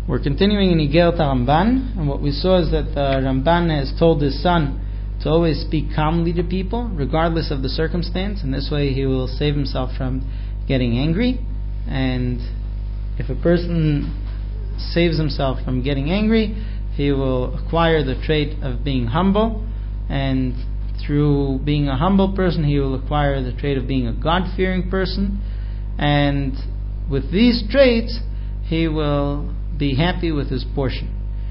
We're continuing in Igeret Ramban, and what we saw is that the Ramban has told his son to always speak calmly to people, regardless of the circumstance, and this way he will save himself from getting angry. And if a person saves himself from getting angry, he will acquire the trait of being humble, and through being a humble person, he will acquire the trait of being a God-fearing person, and with these traits, he will be happy with his portion.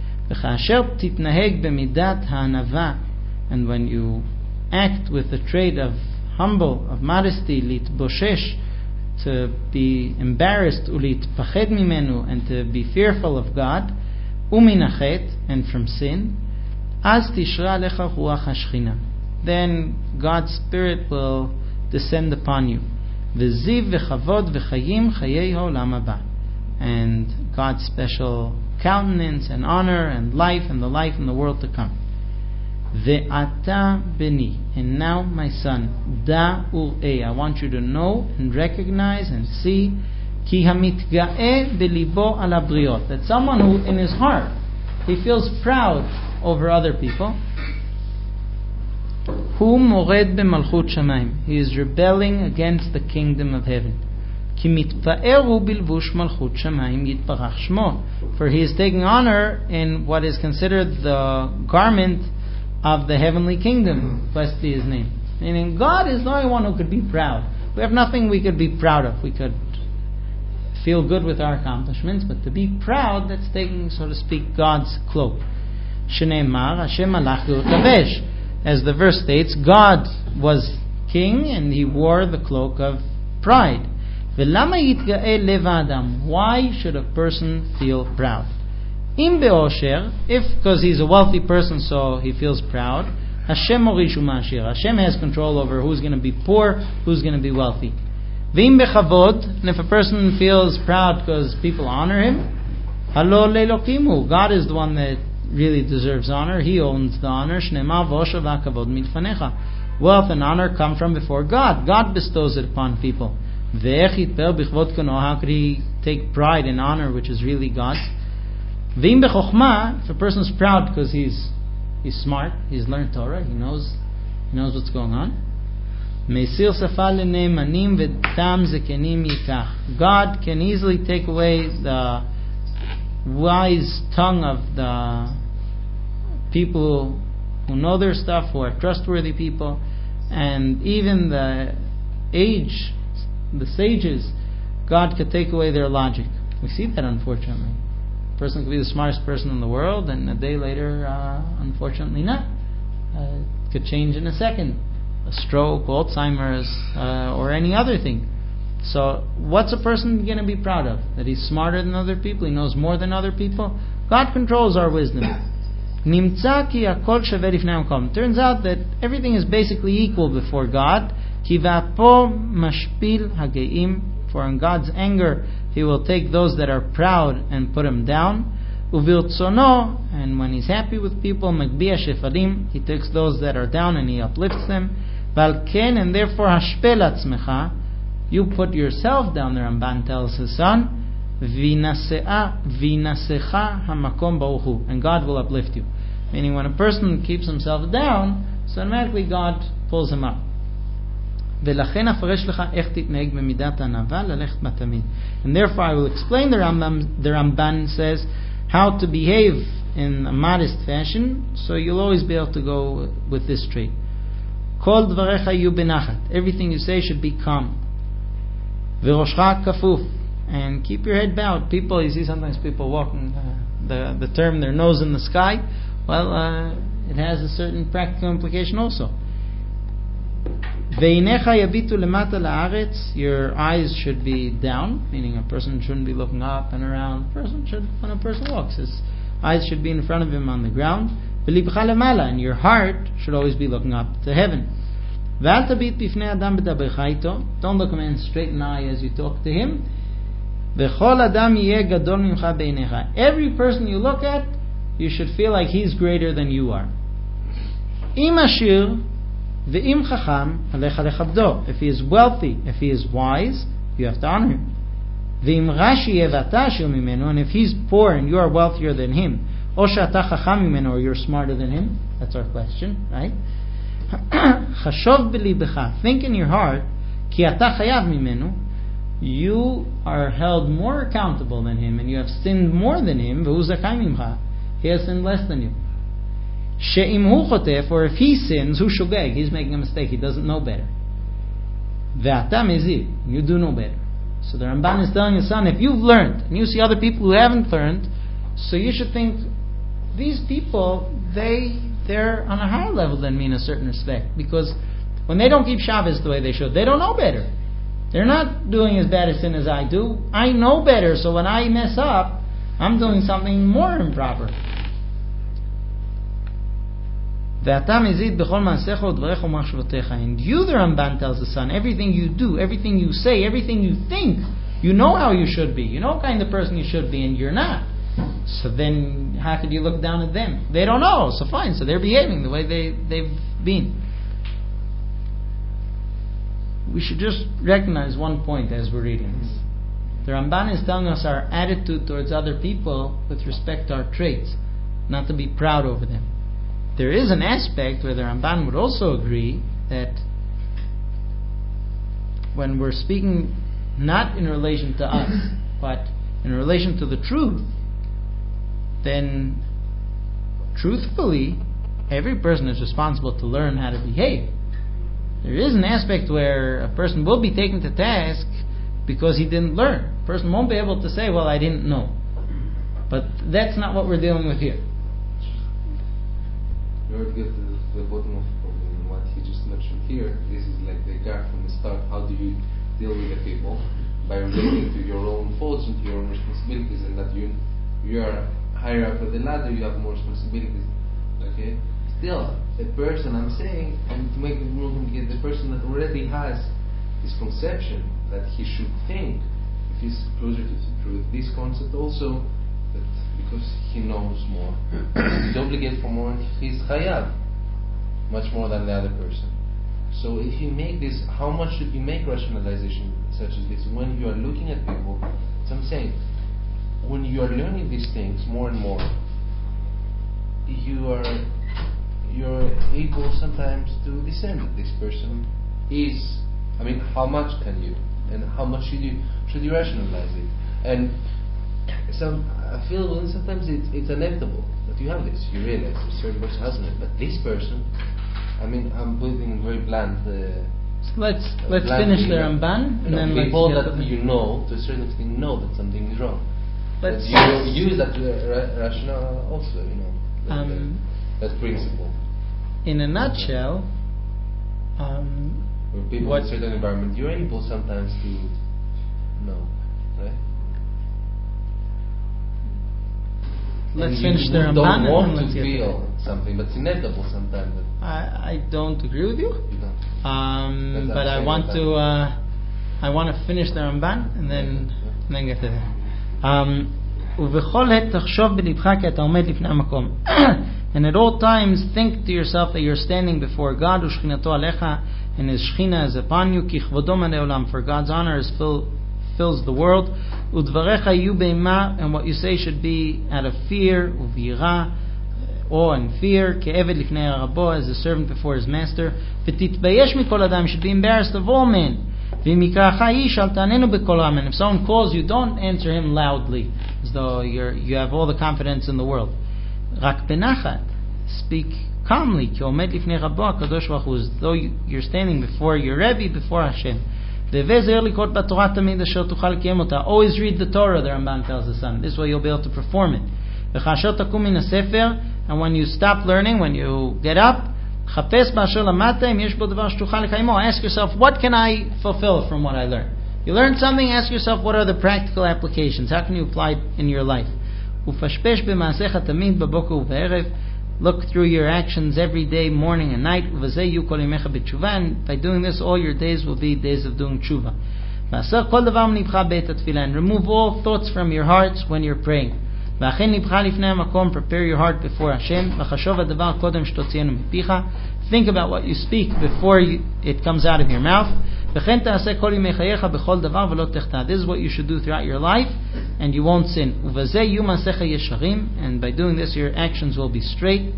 And when you act with the trait of humble, of modesty, litboshesh, to be embarrassed, ulitpached mimenu, and to be fearful of God, uminachet, and from sin, az tishra alecha ruach hashchina, then God's Spirit will descend upon you. V'ziv v'chavod v'chayim chayei ha'olam haba, and God's special countenance and honor and life and the life in the world to come. Ve'ata beni, and now my son, da ur'e, I want you to know and recognize and see, ki hamitga'e belibo ala briot, that someone who in his heart he feels proud over other people, hu mored b'malchut shamayim, he is rebelling against the kingdom of heaven. Ki mitpa'eru bilvush malchut shamayim yitbarach shmo, for he is taking honor in what is considered the garment of the heavenly kingdom. Blessed be his name. Meaning God is the only one who could be proud. We have nothing we could be proud of. We could feel good with our accomplishments, but to be proud, that's taking, so to speak, God's cloak. Shneimar Hashem alach l'kavesh, as the verse states, God was king and he wore the cloak of pride. V'lama yitga'e lev ha'adam, why should a person feel proud? Im be'osher, if because he's a wealthy person so he feels proud, Hashem morishu ma'ashir, Hashem has control over who's going to be poor, who's going to be wealthy. V'im bechavod, and if a person feels proud because people honor him, halo le'elokimu, God is the one that really deserves honor, he owns the honor. Shneimar v'osher v'akavod mitfanecha, wealth and honor come from before God. God bestows it upon people. Ve'ech yitper b'chvod kano, how could he take pride in honor which is really God's? V'im b'chokhmah, if a person's proud because he's smart, he's learned Torah, he knows what's going on. Meisir safa le'neimanim v'tam zekenim yikach, God can easily take away the wise tongue of the people who know their stuff, who are trustworthy people, and even the sages, God could take away their logic. We see that, unfortunately. A person could be the smartest person in the world, and a day later, unfortunately not. It could change in a second. A stroke, Alzheimer's, or any other thing. So, what's a person going to be proud of? That he's smarter than other people, he knows more than other people? God controls our wisdom. Nimtza ki hakol shaveh lifnei haMakom. Turns out that everything is basically equal before God. Ki va'apo mashpil hageim, for in God's anger he will take those that are proud and put them down. Uviltzono, and when he's happy with people, magbiya shefalim, he takes those that are down and he uplifts them. Valken, and therefore hashpel atzmecha, you put yourself down, the Ramban tells his son, vinasecha hamakom baruchu, and God will uplift you. Meaning when a person keeps himself down, so automatically God pulls him up. And therefore I will explain, the Ramban says, how to behave in a modest fashion, so you'll always be able to go with this trait. Kol dvarecha yu benachat, everything you say should be calm. V'roshcha kafuf, and keep your head bowed. People, you see sometimes people walking, the term their nose in the sky, well, it has a certain practical implication also. Ve'inecha yabitu lemata la'aretz, your eyes should be down, meaning a person shouldn't be looking up and around. When a person walks, his eyes should be in front of him on the ground. Ve'libcha lemala, and your heart should always be looking up to heaven. Ve'al tabit bifnei adam b'dabercha ito, don't look a man straight in the eye as you talk to him. Ve'chol adam yeh gadol mimcha be'inecha, every person you look at, you should feel like he's greater than you are. Im ashir ve'im chacham alecha lechabdo, if he is wealthy, if he is wise, you have to honor him. ואם רש"י יהיה ואתה עשיר ממנו, and if he's poor and you are wealthier than him, או שאתה חכם ממנו, or you're smarter than him, that's our question, right? חשוב בליבך, think in your heart, כי אתה חייב ממנו, you are held more accountable than him, and you have sinned more than him, והוא זכאי ממך, he has sinned less than you. שאם הוא חוטף, or if he sins, הוא שוגג, he's making a mistake, he doesn't know better. ואתה מזיד, you do know better. So the Ramban is telling his son, if you've learned, and you see other people who haven't learned, so you should think, these people, they're on a higher level than me in a certain respect, because when they don't keep Shabbos the way they should, they don't know better. They're not doing as bad a sin as I do. I know better, so when I mess up, I'm doing something more improper. ואתה מזיד בכל מעשיך ודבריך ומחשבותיך. And you, the Ramban tells the son, everything you do, everything you say, everything you think, you know how you should be. You know what kind of person you should be, and you're not. So then, how could you look down at them? They don't know, so fine. So they're behaving the way they've been. We should just recognize one point as we're reading this. The Ramban is telling us our attitude towards other people with respect to our traits, not to be proud over them. There is an aspect where the Ramban would also agree that when we're speaking not in relation to us, but in relation to the truth, then truthfully, every person is responsible to learn how to behave. There is an aspect where a person will be taken to task because he didn't learn. A person won't be able to say, well, I didn't know. But that's not what we're dealing with here. In order to get to the bottom of what he just mentioned here, this is like the gap from the start. How do you deal with the people? By relating to your own faults and to your own responsibilities, and that you are higher up the ladder, you have more responsibilities. Okay? Still, the person I'm saying, and to make it more complicated, the person that already has this conception that he should think, if he's closer to the truth, this concept also, that because he knows more, he's obligated for more, he's chayav, much more than the other person. So if you make this, how much should you make rationalization such as this when you are looking at people? So I'm saying, when you are learning these things more and more, you're able sometimes to discern that this person is, I mean, how much can you, and how much should you rationalize it? And I feel sometimes it's inevitable that you have this. You realize a certain person hasn't it, but this person, I mean, I'm putting very blunt. Let's finish the Ramban, and then people that you know to a certain extent know that something is wrong. But you use that rationale also, you know, that principle. In a nutshell, when people in a certain environment, you're able sometimes to know, right? Let's finish the Ramban. Don't want to feel something, but it's inevitable sometimes. I don't agree with you. You don't. But I want to finish the Ramban and then get to that. ובכל עת תחשוב בלבך כי אתה עומד לפני המקום. And at all times think to yourself that you're standing before God, ושכינתו עליך, and His Shechina is upon you, כי כבודו מלא עולם, for God's honor fills the world. ודבריך יהיו באימה, and what you say should be out of fear וביראה, awe and fear, כעבד לפני רבו, as a servant before his master. ותתבייש מכל אדם, you should be embarrassed of all men. ואם יקראך איש, אל תעננו בקול רם. And if someone calls you, don't answer him loudly, as though you have all the confidence in the world. רק בנחת, speak calmly, כי עומד לפני רבו הקדוש ברוך הוא, as though you're standing before your Rebbe, before Hashem. והווה זהיר לקרוא בתורה תמיד אשר תוכל לקיים אותה. Always read the Torah, the Ramban tells the son. This way you'll be able to perform it. וכאשר תקום מן הספר, and when you stop learning, when you get up, חפש באשר למדת, אם יש בו דבר שתוכל לקיימו. Ask yourself, what can I fulfill from what I learned? You learned something, ask yourself, what are the practical applications? How can you apply it in your life? ופשפש במעשיך תמיד בבוקר ובערב. Look through your actions every day, morning and night. ובזה יהיו כל ימיך בתשובה. And by doing this, all your days will be days of doing tshuva. והסר כל דבר מלבך בעת התפילה. And remove all thoughts from your hearts when you're praying. והכין לבך לפני המקום, prepare your heart before Hashem. וחשוב הדבר קודם שתוציאנו מפיך. think about what you speak before it comes out of your mouth. This is what you should do throughout your life, and you won't sin. And by doing this, your actions will be straight.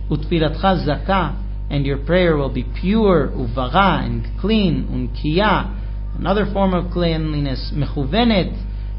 And your prayer will be pure, uvara, and clean, unkiya, another form of cleanliness, mechuvenet,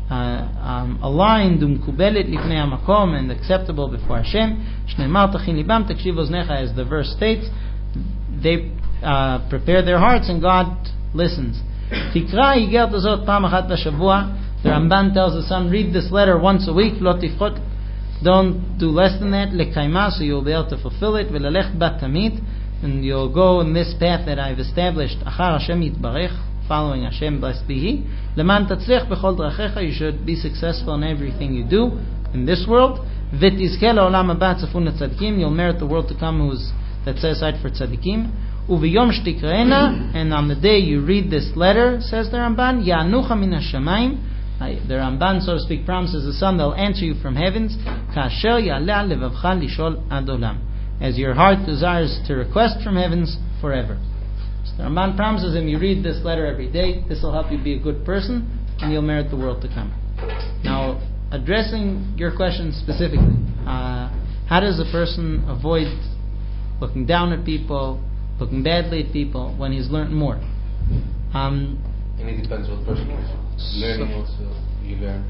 aligned, umkubelet lifnei hamakom, and acceptable before Hashem. Shneimar tachin libam takshiv oznecha, as the verse states, they prepare their hearts and God listens. Tikra higelt azot pam achat b'shavua. The Ramban tells the son, read this letter once a week. Lo tifchot, don't do less than that. Lekaima, so you'll be able to fulfill it. Velalech bat tamid, and you'll go in this path that I've established. Achar Hashem yitbarech, following Hashem, blessed be He. Leman tatzliach b'chol drachecha, you should be successful in everything you do in this world. V'tizke la'olam haba tzafun letzadikim, you'll merit the world to come that's set aside for tzadikim. Uviyom shtikraena, and on the day you read this letter, says the Ramban, ya'anucha min hashamayim, the Ramban, so to speak, promises the Son, they'll answer you from heavens, kasher ya'aleh levavcha lishol ad olam, as your heart desires to request from heavens forever. So the Ramban promises him, you read this letter every day, this will help you be a good person, and you'll merit the world to come. Now, addressing your question specifically, how does a person avoid looking down at people, looking badly at people, when he's learned more? And it depends what person is. Learning also, you learn,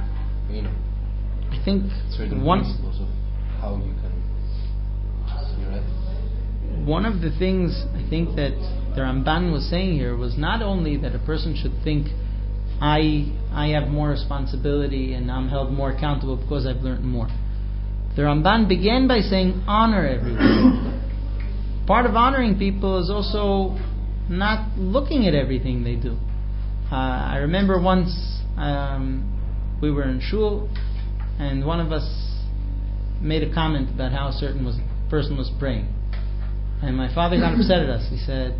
I think certain principles of how you can see, right? One of the things I think that the Ramban was saying here was not only that a person should think, I have more responsibility and I'm held more accountable because I've learned more. The Ramban began by saying, honor everyone. Part of honoring people is also not looking at everything they do. I remember once we were in shul, and one of us made a comment about how a certain person was praying. And my father got upset at us. He said,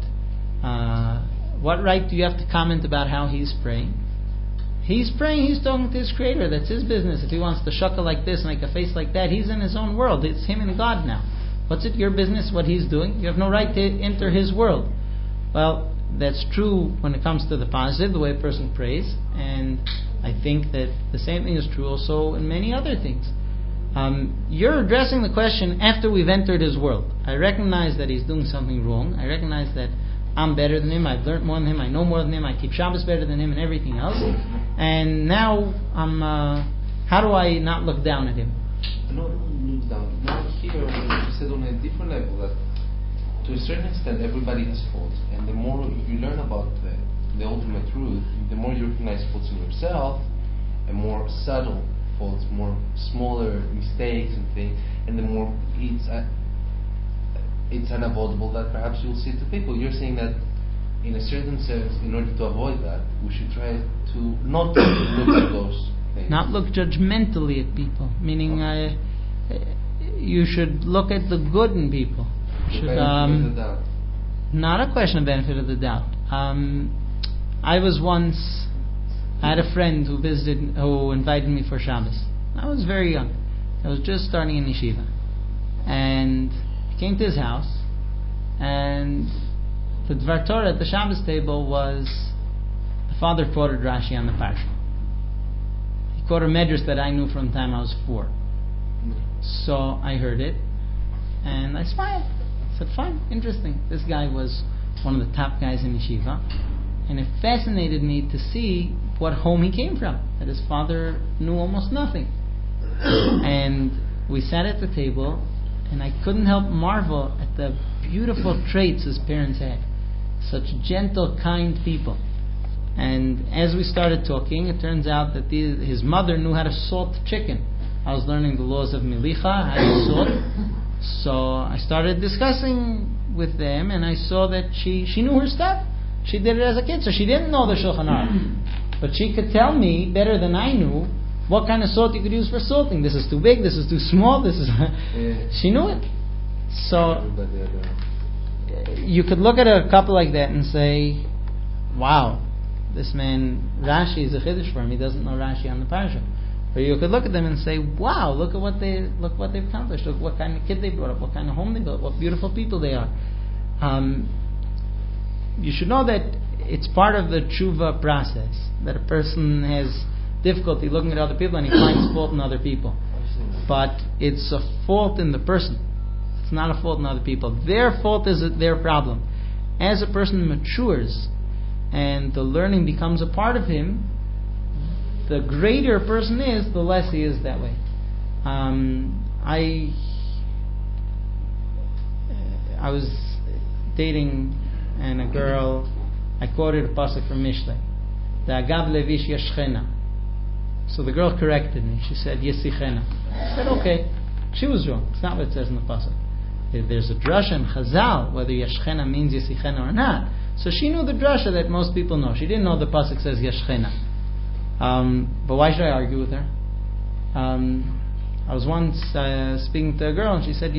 what right do you have to comment about how he's praying? He's praying, he's talking to his Creator. That's his business. If he wants to shuckle like this and make a face like that, he's in his own world. It's him and God now. What's it your business what he's doing? You have no right to enter his world. Well, that's true when it comes to the positive, the way a person prays, and I think that the same thing is true also in many other things. You're addressing the question after we've entered his world. I recognize that he's doing something wrong. I recognize that I'm better than him, I've learned more than him, I know more than him, I keep Shabbos better than him and everything else. And now how do I not look down at him? Not look down. Now here, you said on a different level that to a certain extent everybody has faults, and the more you learn about the ultimate truth, the more you recognize faults in yourself, and more subtle faults, more smaller mistakes and things, and the more it's unavoidable that perhaps you'll see to people. You're saying that in a certain sense, in order to avoid that, we should try to not look at those things. Not look judgmentally at people, meaning you should look at the good in people. Not a question of benefit of the doubt. I had a friend who invited me for Shabbos. I was very young. I was just starting in yeshiva. And I came to his house, and the Dvar Torah at the Shabbos table was, the father quoted Rashi on the Parsha. He quoted a medrash that I knew from the time I was 4. So I heard it, and I smiled. I said, fine, interesting. This guy was one of the top guys in yeshiva, and it fascinated me to see what home he came from, that his father knew almost nothing. And we sat at the table, and I couldn't help marvel at the beautiful traits his parents had. Such gentle, kind people. And as we started talking, it turns out that his mother knew how to salt chicken. I was learning the laws of milicha, how to salt. So I started discussing with them, and I saw that she knew her stuff. She did it as a kid, so she didn't know the Shulchan Aruch. But she could tell me better than I knew what kind of salt you could use for salting. This is too big, this is too small, this is... She knew it. So you could look at a couple like that and say, wow, this man, Rashi is a chiddush for him, he doesn't know Rashi on the Parsha. Or you could look at them and say, wow, look what they've accomplished, look what kind of kid they brought up, what kind of home they built, what beautiful people they are. You should know that it's part of the tshuva process, that a person has difficulty looking at other people and he finds fault in other people. But it's a fault in the person. It's not a fault in other people. Their fault is their problem. As a person matures and the learning becomes a part of him, the greater a person is, the less he is that way. I was dating and a girl, I quoted a pasuk from Mishlei, the Agav Levish Yeshchena. So the girl corrected me. She said Yesichena. I said okay. She was wrong. It's not what it says in the pasuk. There's a drasha in Chazal whether Yeshchena means Yesichena or not. So she knew the drasha that most people know. She didn't know the pasuk says Yeshchena. But why should I argue with her? I was once speaking to a girl and she said,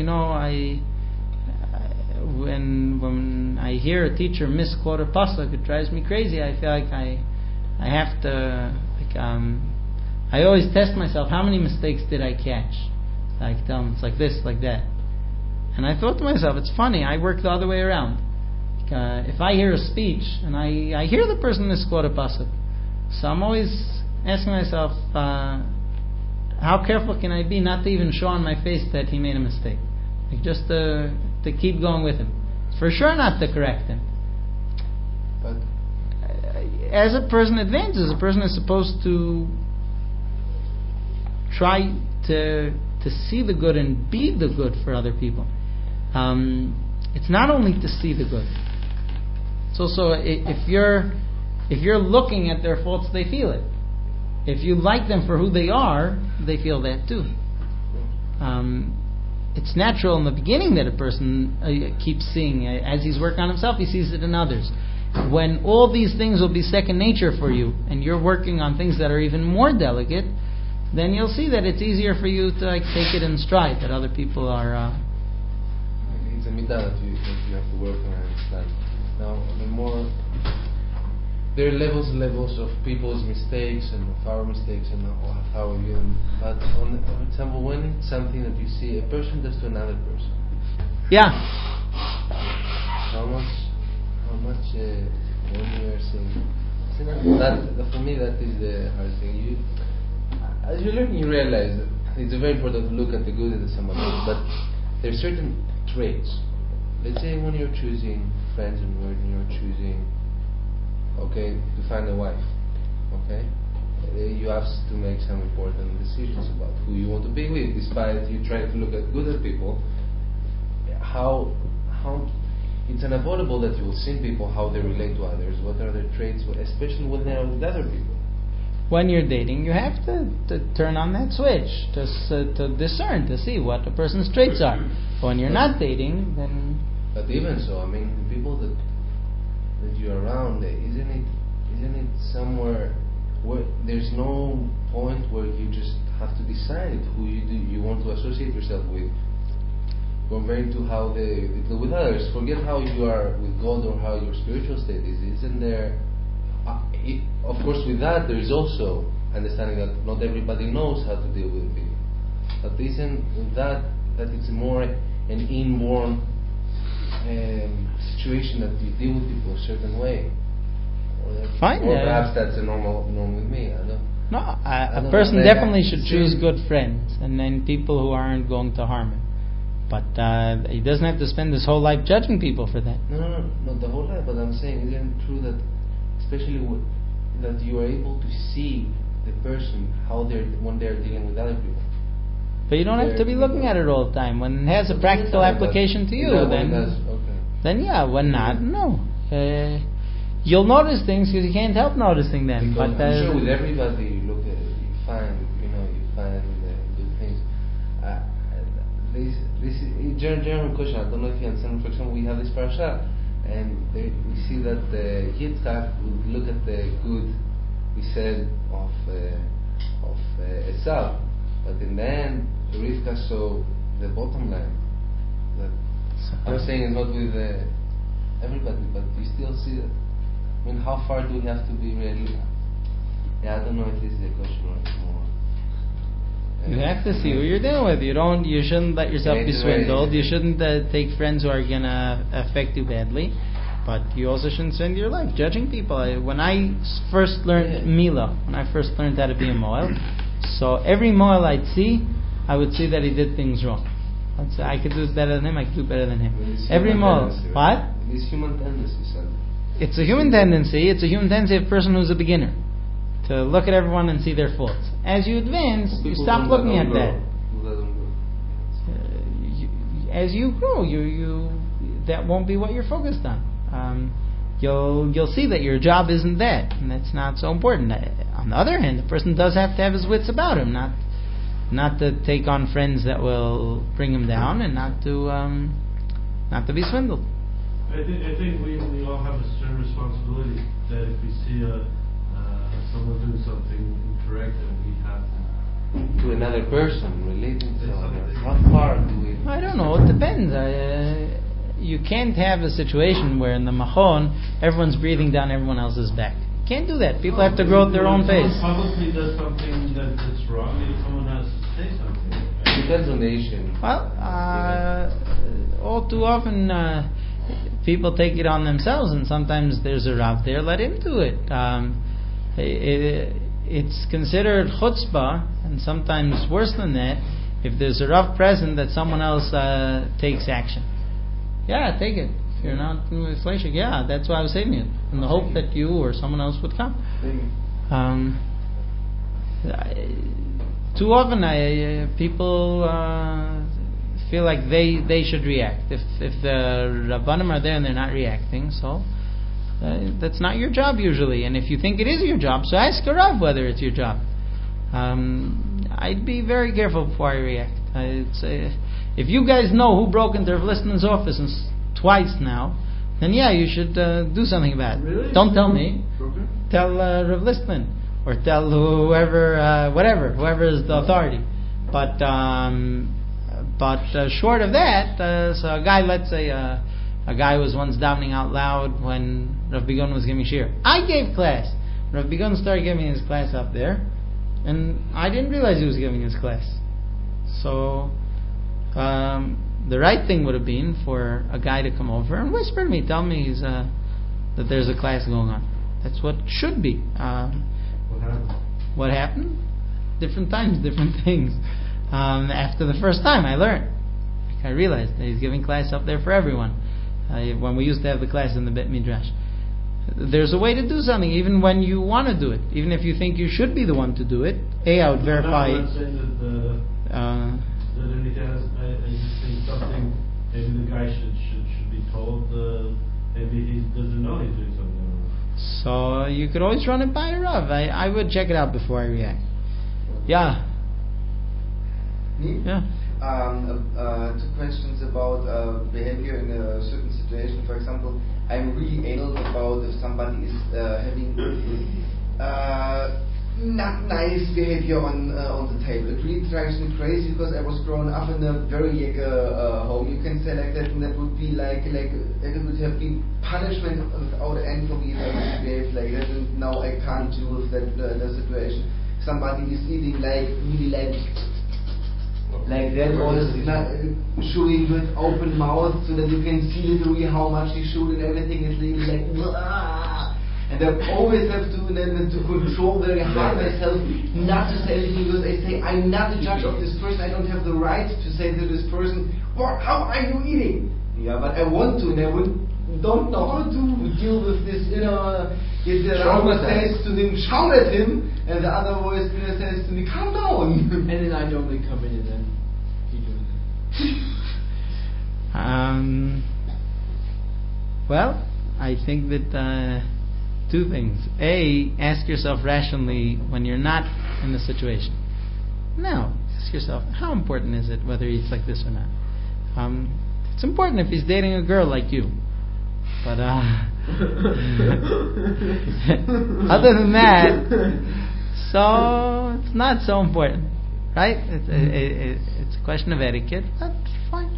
when I hear a teacher misquote a pasuk, it drives me crazy. I feel like I have to, I always test myself, how many mistakes did I catch? I tell them, it's like this, like that. And I thought to myself, it's funny, I work the other way around. If I hear a speech and I hear the person misquote a pasuk, so I'm always asking myself, how careful can I be not to even show on my face that he made a mistake? Like just to keep going with him. For sure not to correct him. But as a person advances, a person is supposed to try to see the good and be the good for other people. It's not only to see the good. It's also, if you're looking at their faults, they feel it. If you like them for who they are, they feel that too. It's natural in the beginning that a person keeps seeing. As he's working on himself, he sees it in others. When all these things will be second nature for you, and you're working on things that are even more delicate, then you'll see that it's easier for you to take it in stride, that other people are... It's a midah that you have to work on and understand. Now, the more... There are levels and levels of people's mistakes and of our mistakes and of how we view them. But, for example, when it's something that you see a person does to another person. Yeah. How much when you are saying... That, for me, that is the hardest thing. As you learn, you realize that it's very important to look at the good in someone else. But there are certain traits. Let's say when you're choosing friends and when you're choosing... to find a wife, you have to make some important decisions about who you want to be with, despite you try to look at good at people. How it's unavoidable that you will see people how they relate to others, what are their traits, especially when they are with other people. When you're dating, you have to turn on that switch to discern, to see what a person's traits are. When you're not dating, then... But even so, the people that you're around, isn't it somewhere where there's no point where you just have to decide who you want to associate yourself with, comparing to how they deal with others? Forget how you are with God or how your spiritual state is. Isn't there? Of course, with that there is also understanding that not everybody knows how to deal with people. But isn't that it's more an inborn situation that you deal with people a certain way, fine, or perhaps that's a normal with me. I don't. No, a person definitely should choose good friends, and then people who aren't going to harm him. But he doesn't have to spend his whole life judging people for that. No, not the whole life. But I'm saying, isn't it true that, especially that you are able to see the person when they're dealing with other people? But you don't have to be looking at it all the time. When it has a practical application to you, then yeah. When not, no. You'll notice things because you can't help noticing them. Because but I'm sure with everybody you look at, you find good things. This is general question. I don't know if you understand. For example, we have this parasha, and we see that Yitzchak would look at the good, we said, of Esau, but in the end, Rivka saw the bottom line. That I'm saying it's not with everybody, but you still see that. How far do we have to be really? Yeah, I don't know if this is a question or it's more. You have to see who you're dealing with. You shouldn't let yourself be swindled. You shouldn't take friends who are gonna affect you badly. But you also shouldn't spend your life judging people. When I first learned Mila, when I first learned how to be a Moel, so every Moel I'd see, I would see that he did things wrong. I'd say I could do it better than him. I could do better than him. Every Moel. What? It's human tendency, son. It's a human tendency. It's a human tendency of a person who's a beginner to look at everyone and see their faults. As you advance, you stop looking at that. As you grow, you that won't be what you're focused on. You'll see that your job isn't that, and that's not so important. On the other hand, the person does have to have his wits about him, not to take on friends that will bring him down, and not to be swindled. I think we all have a certain responsibility that if we see someone doing something incorrect, and we have to another person relating to someone. How far do we? I don't know. It depends. You can't have a situation where in the Machon everyone's breathing down everyone else's back. You can't do that. People have to grow at their own pace. If someone publicly does something that's wrong, maybe someone has to say something. It depends on the issue. Well, all too often people take it on themselves, and sometimes there's a Rav there. Let him do it. It's considered chutzpah, and sometimes worse than that, if there's a Rav present that someone else takes action. Yeah, take it. If you're not fleshig, yeah, that's why I was saying it, in the hope that you or someone else would come. Too often, people feel like they should react. If the Rabbanim are there and they're not reacting, so that's not your job usually. And if you think it is your job, so ask a Rav whether it's your job. I'd be very careful before I react. I'd say, if you guys know who broke into Rav Listman's office twice now, then yeah, you should do something about it. Really? Don't tell me. Tell Rav Listman, or tell whoever, whoever is the authority. But short of that, so a guy, let's say a guy was once davening out loud when Rav Bigon was giving shir. I gave class. Rav Bigon started giving his class up there, and I didn't realize he was giving his class. So the right thing would have been for a guy to come over and whisper to me, tell me that there's a class going on. That's what should be. What happened? Different times, different things. After the first time, I learned. I realized that he's giving class up there for everyone. When we used to have the class in the Bet Midrash, there's a way to do something, even when you want to do it, even if you think you should be the one to do it. I would verify. I'm not saying that any guys, I just think something. Maybe the guy should be told. Maybe he doesn't know he's doing something wrong. So you could always run it by a Rav. I would check it out before I react. Yeah. Me? Yeah. Two questions about behavior in a certain situation. For example, I'm really anal about if somebody is having not nice behavior on the table. It really drives me crazy because I was growing up in a very home. You can say like that, and that would be like it would have been punishment without end for me if I would behave like that. And now I can't deal with that the situation. Somebody is eating really like that, or is not chewing with open mouth so that you can see literally how much he chewed, and everything is really like Wah! And I always have to control very hard myself not to say anything, because I say I'm not the judge of this person. I don't have the right to say to this person, how are you eating? Yeah, but I want to, and I don't know how to deal with this inner. The other says to him, shout at him, and the other voice says to me, calm down. And then I normally come in and then you do it. Well, I think that two things. A, ask yourself rationally when you're not in the situation. Now, ask yourself, how important is it whether he eats like this or not? It's important if he's dating a girl like you. But other than that, so it's not so important, right? It's a question of etiquette. That's fine.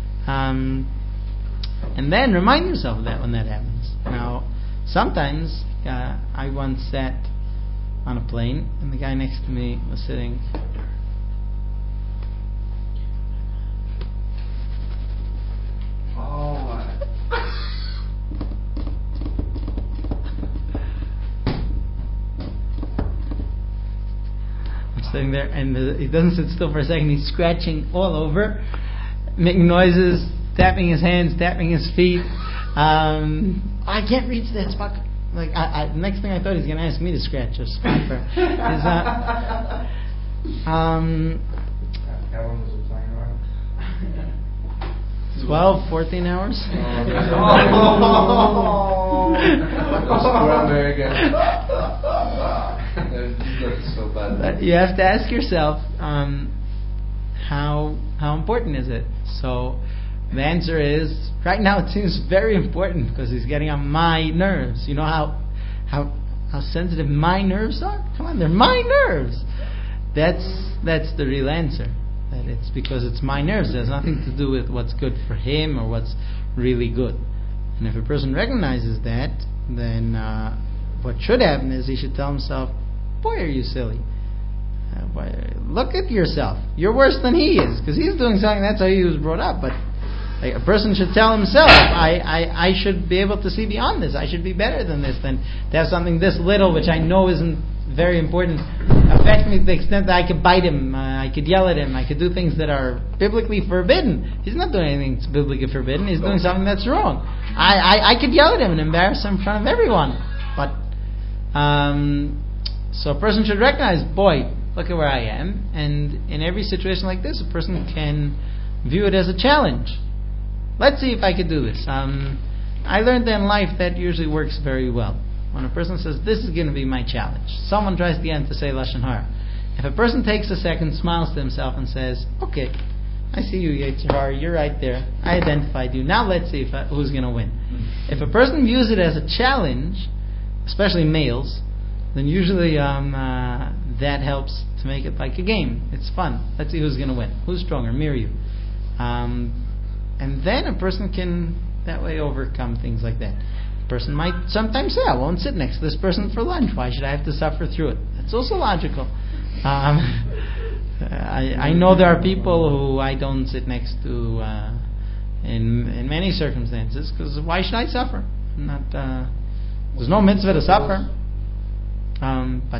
And then remind yourself of that when that happens. Now, sometimes I once sat on a plane, and the guy next to me was sitting sitting there, and he doesn't sit still for a second. He's scratching all over, making noises, tapping his hands, tapping his feet. I can't reach that spot. Like next thing I thought he's going to ask me to scratch a spot for. How long was the plane ride? 12, 14 hours. Grammar again. That's so bad. But you have to ask yourself, how important is it? So the answer is, right now it seems very important because he's getting on my nerves. You know how sensitive my nerves are? Come on, they're my nerves. That's the real answer. That it's because it's my nerves. It has nothing to do with what's good for him or what's really good. And if a person recognizes that, then what should happen is he should tell himself, boy, are you silly. Look at yourself. You're worse than he is because he's doing something. That's how he was brought up. But a person should tell himself, I should be able to see beyond this. I should be better than this, than to have something this little, which I know isn't very important, affect me to the extent that I could bite him, I could yell at him, I could do things that are biblically forbidden. He's not doing anything that's biblically forbidden. He's doing something that's wrong. I could yell at him and embarrass him in front of everyone. But so a person should recognize, boy, look at where I am. And in every situation like this, a person can view it as a challenge. Let's see if I could do this. I learned that in life that usually works very well. When a person says, this is going to be my challenge. Someone tries again to say Lashon Hara. If a person takes a second, smiles to himself and says, okay, I see you, Yetzer Hara, you're right there. I identified you. Now let's see who's going to win. If a person views it as a challenge, especially males, then usually that helps to make it like a game. It's fun. Let's see who's going to win. Who's stronger, me or you? And then a person can that way overcome things like that. A person might sometimes say, I won't sit next to this person for lunch. Why should I have to suffer through it? That's also logical. I know there are people who I don't sit next to in many circumstances, because why should I suffer? There's no mitzvah to suffer. But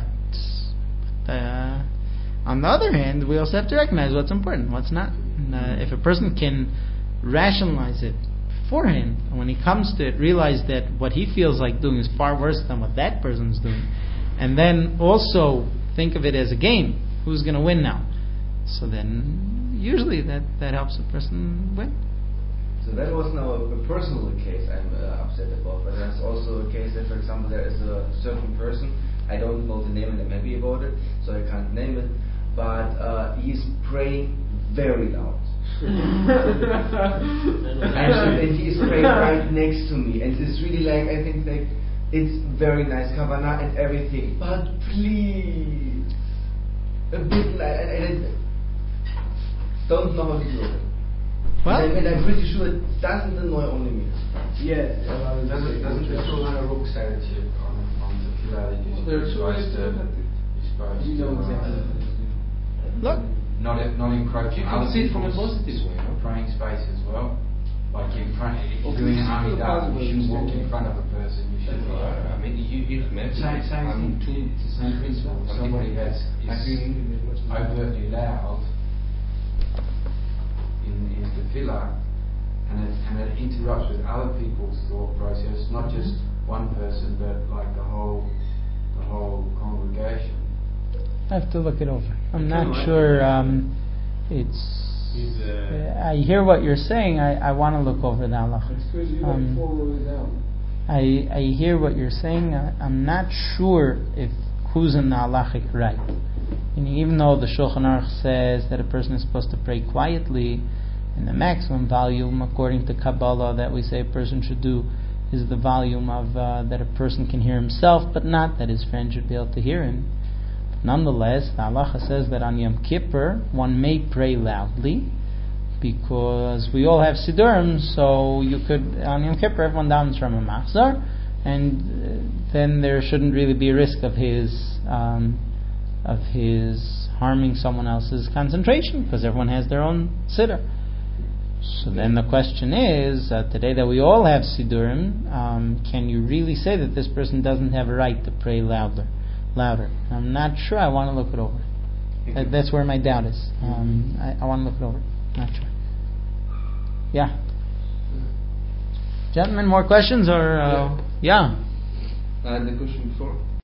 on the other hand, we also have to recognize what's important, what's not. If a person can rationalize it beforehand, and when he comes to it, realize that what he feels like doing is far worse than what that person's doing, and then also think of it as a game. Who's going to win now? So then, usually that helps a person win. So that was now a personal case I'm upset about, but there's also a case that, for example, there is a certain person, I don't know the name and I'm happy about it, so I can't name it, but he's praying very loud. and he's praying right next to me, and it's really like, I think like, it's very nice, Kavanah and everything, but please, a bit like, and I don't know how to do it. Well, and I'm pretty sure it doesn't annoy only me. Yes. Doesn't the Shulchan Aruch say that you on the Tefillah that you're supposed to look, not encroaching. You can see it from a positive way, no? Praying space as well. Like if you're doing an army dance, you shouldn't walk in front of a person. You should. I mean, you Same thing. It's the same principle. Somebody is overtly loud in tefillah, and it interrupts with other people's thought process, not just one person, but like the whole congregation. I have to look it over. I'm not sure. I hear what you're saying. I want to look over the halacha. I hear what you're saying. I'm not sure if who's in the halachic right. And even though the Shulchan Aruch says that a person is supposed to pray quietly, and the maximum volume, according to Kabbalah, that we say a person should do is the volume of that a person can hear himself, but not that his friend should be able to hear him. But nonetheless, the halacha says that on Yom Kippur one may pray loudly, because we all have Sidurim, so you could, on Yom Kippur, everyone downs from a machzor, and then there shouldn't really be a risk of his harming someone else's concentration, because everyone has their own siddur. So then the question is, today that we all have Sidurim, can you really say that this person doesn't have a right to pray louder? I'm not sure. I want to look it over. That's where my doubt is. I want to look it over. Not sure. Yeah. Gentlemen, more questions or yeah? I had the question before.